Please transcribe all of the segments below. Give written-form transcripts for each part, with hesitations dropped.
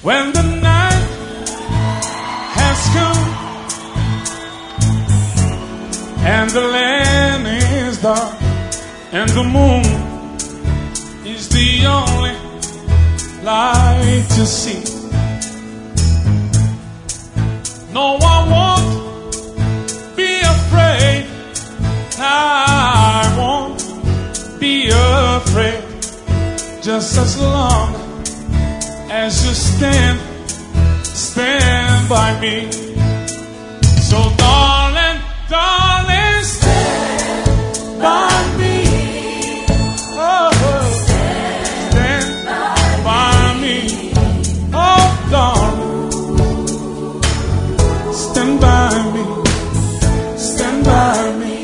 When the night has come and the land is dark and the moon is the only light to see, no, I won't be afraid. I won't be afraid, just as long as you stand by me. So darling, darling, stand by me. Oh, stand by me. Oh, darling, stand by me. Stand by me.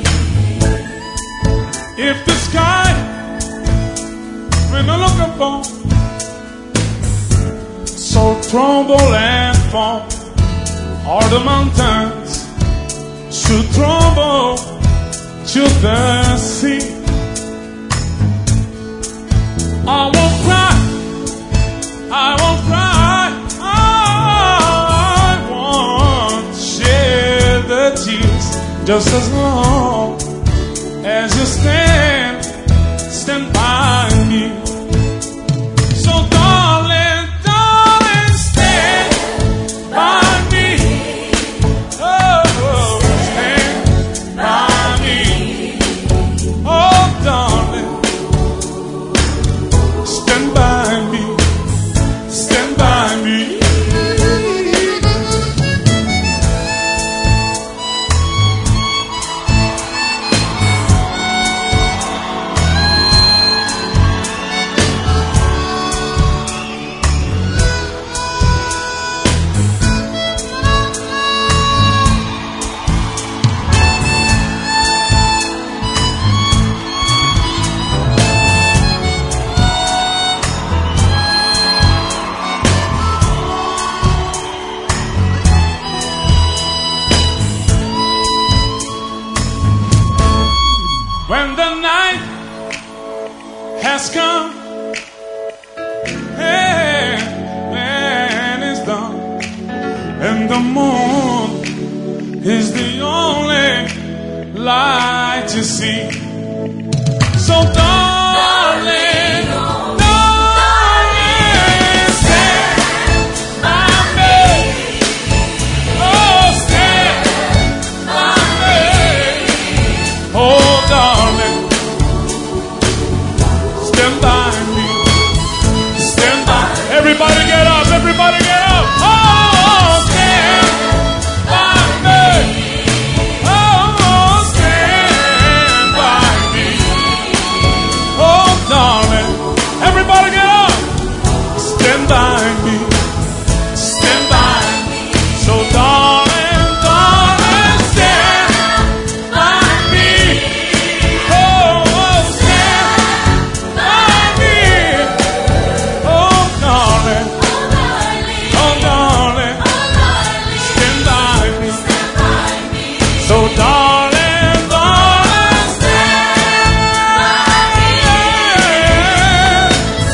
If the sky when I look upon so tremble and fall, all the mountains should tremble to the sea. I won't cry, I won't cry, I won't shed the tears, just as long as you stand by me. So darling, darling, stand by me. Oh, stand by me. Oh, darling, stand by me. Stand by me. When the night has come and it's done, and the moon is the only light you see. So darling, darling, stand by me. Oh, stand by me. Oh, darling, stand by me. Stand by. Everybody get up. Everybody get up. Oh, stand by me. Oh, stand by me. Oh, darling, everybody get up. Stand by me. Stand by me. So darling, darling, stand by me. Oh, stand by me. Oh, darling, oh, darling, stand by me. So darling, darling, stand by me.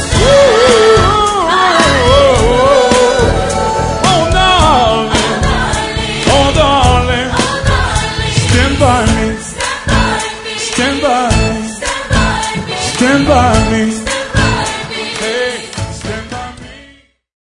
Oh, darling, oh, darling, stand by me. Stand by me. Stand by me.